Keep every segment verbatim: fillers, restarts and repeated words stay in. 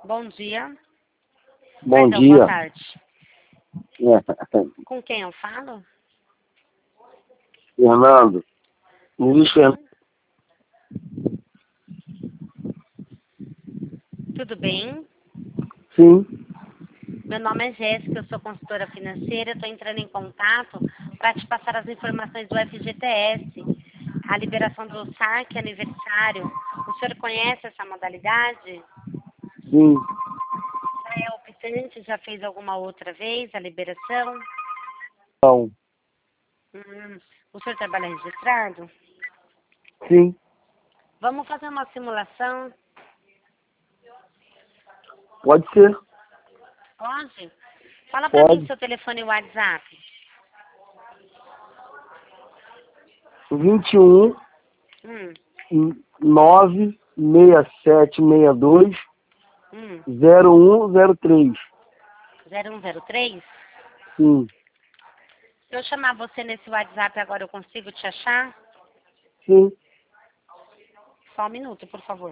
Bom dia. Bom Perdão, dia. boa tarde. É. Com quem eu falo? Fernando. Luiz Fernando. Tudo bem? Sim. Meu nome é Jéssica, eu sou consultora financeira. Estou entrando em contato para te passar as informações do F G T S, a liberação do saque aniversário. O senhor conhece essa modalidade? Sim. Já é optante? Já fez alguma outra vez a liberação? Não. Hum, o senhor trabalha registrado? Sim. Vamos fazer uma simulação? Pode ser. Pode? Fala para mim Pode. seu telefone e WhatsApp. vinte e um, Hum, nove seis sete seis dois, hum, zero um zero três. zero um zero três? Sim. Se eu chamar você nesse WhatsApp agora, eu consigo te achar? Sim. Só um minuto, por favor.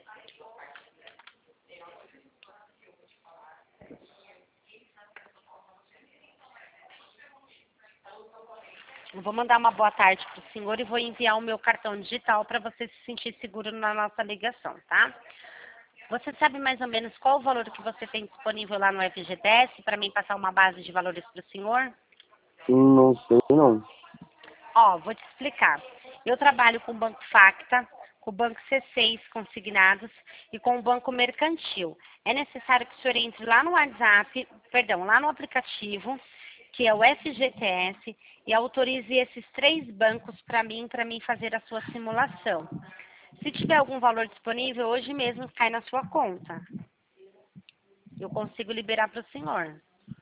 Eu vou mandar uma boa tarde para o senhor e vou enviar o meu cartão digital para você se sentir seguro na nossa ligação, tá? Você sabe mais ou menos qual o valor que você tem disponível lá no F G T S para mim passar uma base de valores para o senhor? Não sei não. Ó, vou te explicar. Eu trabalho com o Banco Facta, com o Banco C seis consignados e com o Banco Mercantil. É necessário que o senhor entre lá no WhatsApp, perdão, lá no aplicativo, que é o F G T S, e autorize esses três bancos para mim, para mim fazer a sua simulação. Se tiver algum valor disponível, hoje mesmo cai na sua conta. Eu consigo liberar para o senhor.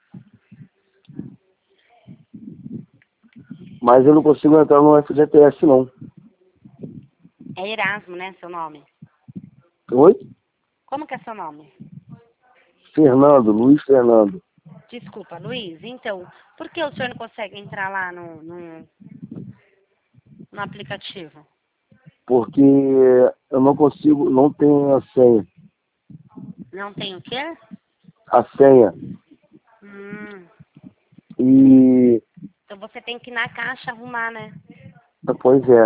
Mas eu não consigo entrar no F G T S não. É Erasmo, né, seu nome? Oi? Como que é seu nome? Fernando, Luiz Fernando. Desculpa, Luiz. Então, por que o senhor não consegue entrar lá no, no, no aplicativo? Porque eu não consigo, não tenho a senha. Não tem o quê? A senha. Hum, E... então você tem que ir na caixa arrumar, né? Pois é.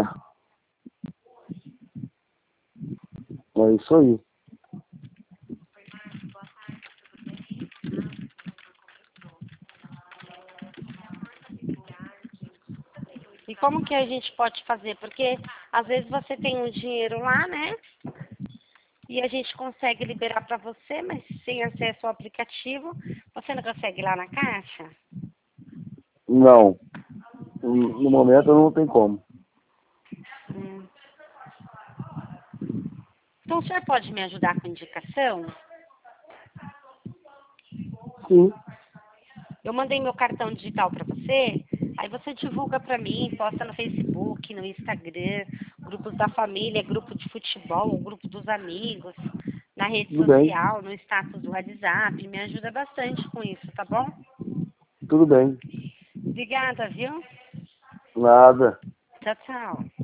É isso aí. E como que a gente pode fazer? Porque às vezes você tem o dinheiro lá, né? E a gente consegue liberar para você, mas sem acesso ao aplicativo, você não consegue ir lá na caixa? Não. No momento não tem como. Hum. Então o senhor pode me ajudar com indicação? Sim. Eu mandei meu cartão digital para você, aí você divulga para mim, posta no Facebook, no Instagram, grupos da família, grupo de futebol, grupo dos amigos, na rede Tudo bem. social, no status do WhatsApp, me ajuda bastante com isso, tá bom? Tudo bem. Obrigada, viu? Nada. Tchau, tchau.